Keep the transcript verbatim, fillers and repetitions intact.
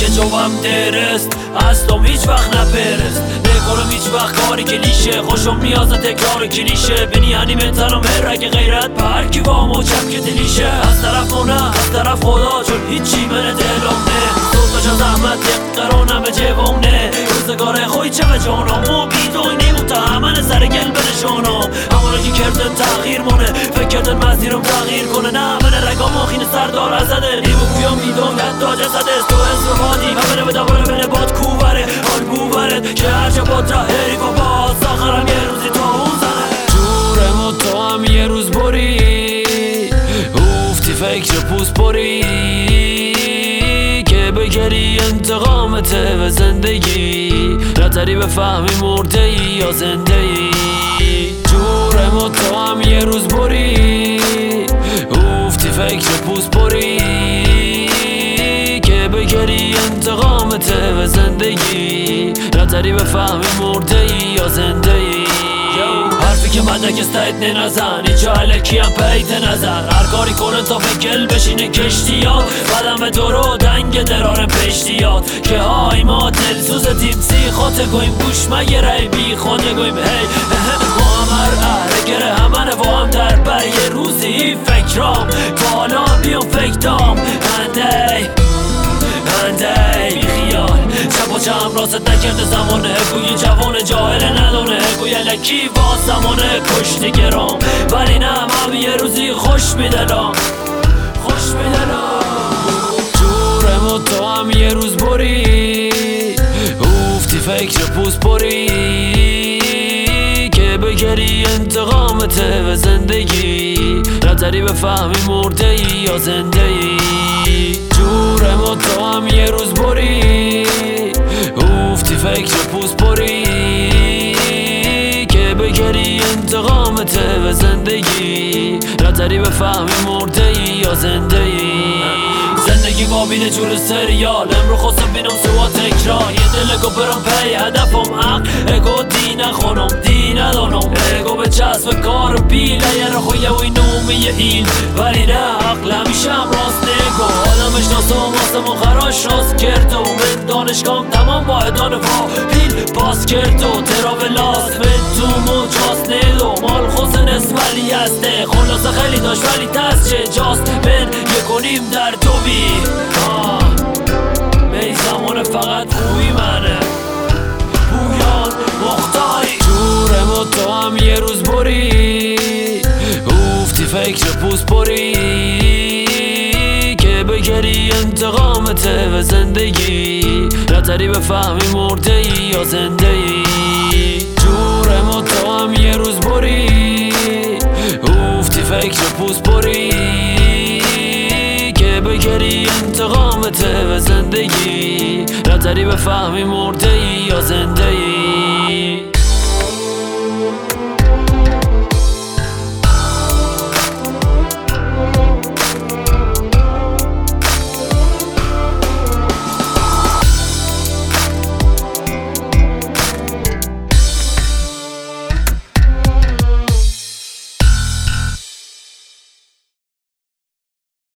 که جوام درست اصلم هیچ وقت نپرست نکنم هیچ وقت کاری کلیشه خوشم میاد تکرار کلیشه بینی هنی منترم هر اگه غیرت پر کی با موچم که دلیشه از طرف نه از طرف خدا چون هیچی من دلم نه صوتش از احمد قرانم به جوانه روزگار خوی چه به جانم و بیدوی نیمون تا همه سر گل به نشانم همونه که کردن تغییر مونه فکر کردن مزیرم تغییر کنه نه من رگام آخین سردار ازده نیمو کویا میدون حتی جسده تو از رفادی و بره به دابره بره باد کوبره حال بوبرد که هر جا باد را هریف و باز ساخرم یه روزی تا اون زنه جورم و تو هم یه روز بری افتی فکر پوست بری که بگری انتقامت و زندگی رتری به فهمی مرده ای یا زنده ای جورم و تو هم یه روز بری افتی فکر پوست بری که بگری انتقامت و زندگی رتری به فهمی مرده ای یا زنده ای حرفی که مدک استایت ننزن اینجا علکی هم پیت نظر هر کاری کنن تا فکل بشینه کشتیات بعدم به دورو دنگ درارم پشتیات که های ما دلسوز تیمسی خوته گویم گوش مگره بی خوده گویم هی ما هم هر اره گره همه و هم در بر یه روزی فکرام بالا بیام فکرام هنده هنده بی خیال شب و چم راست نکرده زمانه گوی جوان جاهل ندانه گوی لکی با زمانه کشتی گرام ولی نه هم یه روزی خوش میدنم خوش میدنم جورم و تو هم یه روز بری افتی فکر پوست بری که بگری انتقامت و زندگی رتری به فهمی مرده ای یا زنده ای جورم و تو هم یه روز بری افتی فکر پوست بری که بگری انتقامت و زندگی رتری به فهمی مرده ای یا زنده ای زندگی وابیده جور سریال امرو خواستم بینم سوا تکرار یه دلگو برم پی هدفم حق اگو دی نخونم دی ندانم اگو به چسب کار بیله یه رو خویه وی نومی ایل ولی نه عقل همیشه هم راست نگو آدمش ناسم واسم و خراش راست کرد و من دانشگام تمام با ادان و پیل باز کرد و تراو لاست من تو موجاست ندو مال خوزن اسم ولی هسته خلاصه خیلی داشت ولی تست چه جاست من یه کنیم در تو بی می زمان فقط خوی منه بویان مختاری جورم و تو هم یه روز بری افتی فکر پوست بری که بگری انتقامت و زندگی رتری به فهمی مرده ای یا زنده ای جورم و تو هم یه روز بری افتی فکر پوست بری که بگری انتقامت و زندگی رتری به فهمی مرده ای یا زنده ای